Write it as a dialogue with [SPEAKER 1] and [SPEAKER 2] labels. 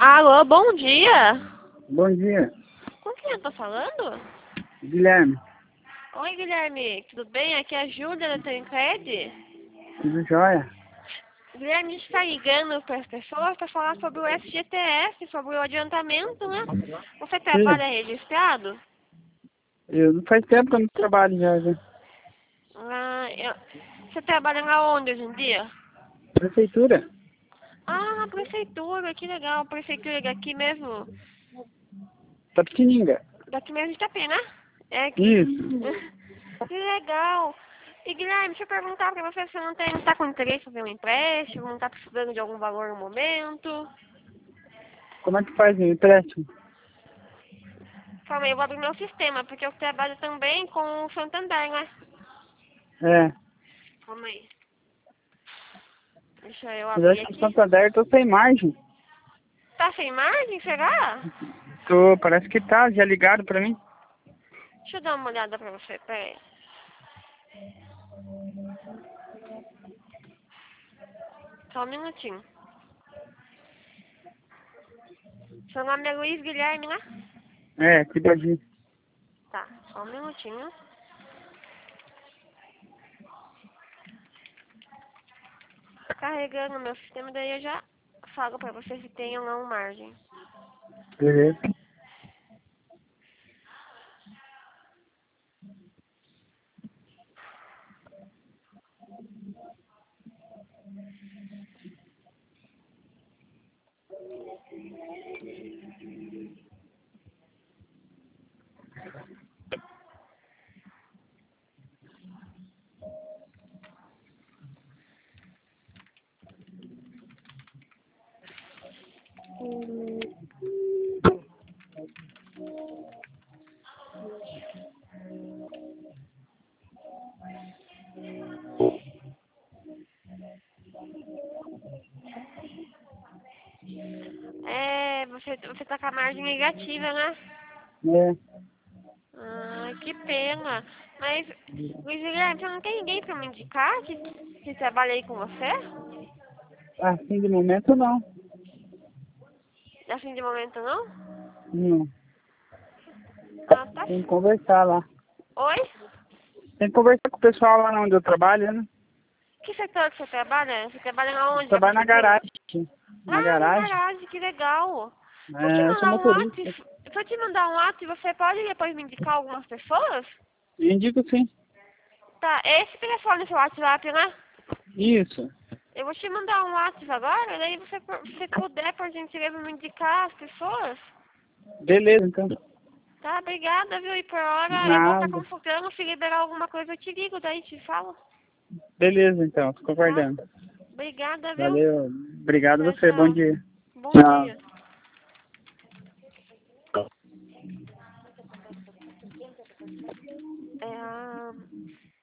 [SPEAKER 1] Alô, bom dia.
[SPEAKER 2] Bom dia,
[SPEAKER 1] Com quem eu tô falando?
[SPEAKER 2] Guilherme.
[SPEAKER 1] Oi, Guilherme, tudo bem? Aqui é a Júlia da Tancred.
[SPEAKER 2] Tudo jóia?
[SPEAKER 1] Guilherme, a gente está ligando para as pessoas para falar sobre o FGTS, sobre o adiantamento, né? Você
[SPEAKER 2] Sim.
[SPEAKER 1] trabalha registrado?
[SPEAKER 2] Eu não faz tempo que eu não trabalho já.
[SPEAKER 1] Você trabalha na onde hoje em dia?
[SPEAKER 2] Prefeitura?
[SPEAKER 1] Ah, na prefeitura, que legal. A prefeitura daqui mesmo,
[SPEAKER 2] Tapetininga.
[SPEAKER 1] daqui mesmo de Itapê, né? É aqui.
[SPEAKER 2] Isso.
[SPEAKER 1] Que legal. E Guilherme, deixa eu perguntar pra você se você não tá com interesse em fazer um empréstimo, não tá precisando de algum valor no momento.
[SPEAKER 2] Como é que faz o empréstimo?
[SPEAKER 1] Calma aí, eu vou abrir meu sistema, porque eu trabalho também com o Santander, né?
[SPEAKER 2] É.
[SPEAKER 1] Calma aí. Deixa eu
[SPEAKER 2] Mas
[SPEAKER 1] abrir
[SPEAKER 2] acho que o
[SPEAKER 1] aqui.
[SPEAKER 2] Santander tô sem margem.
[SPEAKER 1] Tá sem margem, será?
[SPEAKER 2] Tô, parece que tá, já ligaram pra mim.
[SPEAKER 1] Deixa eu dar uma olhada pra você, peraí. Só um minutinho. Seu nome é Luiz Guilherme, né?
[SPEAKER 2] É, cuidadinho.
[SPEAKER 1] Tá, só um minutinho. Tá carregando o meu sistema, daí eu já falo pra você se tem ou não margem.
[SPEAKER 2] Beleza.
[SPEAKER 1] É, você tá com a margem negativa, né?
[SPEAKER 2] É.
[SPEAKER 1] Ah, que pena. Mas, Luiz Guilherme, você não tem ninguém pra me indicar que trabalha aí com você?
[SPEAKER 2] Assim de momento não.
[SPEAKER 1] Assim de momento não?
[SPEAKER 2] Não.
[SPEAKER 1] Ah, tá.
[SPEAKER 2] Tem que conversar lá.
[SPEAKER 1] Oi?
[SPEAKER 2] Tem que conversar com o pessoal lá onde eu trabalho, né?
[SPEAKER 1] Que setor que você trabalha? Você trabalha aonde? Na
[SPEAKER 2] Trabalho na
[SPEAKER 1] prefeitura?
[SPEAKER 2] garagem. Na
[SPEAKER 1] Ah, na
[SPEAKER 2] garagem.
[SPEAKER 1] garagem, que legal. Se eu te
[SPEAKER 2] É, eu sou
[SPEAKER 1] mandar um
[SPEAKER 2] motorista.
[SPEAKER 1] WhatsApp, se eu te mandar um WhatsApp, você pode depois me indicar algumas pessoas?
[SPEAKER 2] Indico sim.
[SPEAKER 1] Tá, é esse telefone seu WhatsApp, né?
[SPEAKER 2] Isso.
[SPEAKER 1] Eu vou te mandar um WhatsApp agora, daí você puder, por gentileza, me indicar as pessoas.
[SPEAKER 2] Beleza, então.
[SPEAKER 1] Tá, obrigada, viu? E por hora eu vou estar
[SPEAKER 2] Nada.
[SPEAKER 1] consultando, se liberar alguma coisa eu te ligo, daí te falo.
[SPEAKER 2] Beleza, então. Fico
[SPEAKER 1] Tá?
[SPEAKER 2] aguardando.
[SPEAKER 1] Obrigada, viu?
[SPEAKER 2] Valeu. Obrigado a
[SPEAKER 1] Tchau,
[SPEAKER 2] você. Bom
[SPEAKER 1] tchau.
[SPEAKER 2] dia.
[SPEAKER 1] Bom
[SPEAKER 2] Tchau.
[SPEAKER 1] dia. É,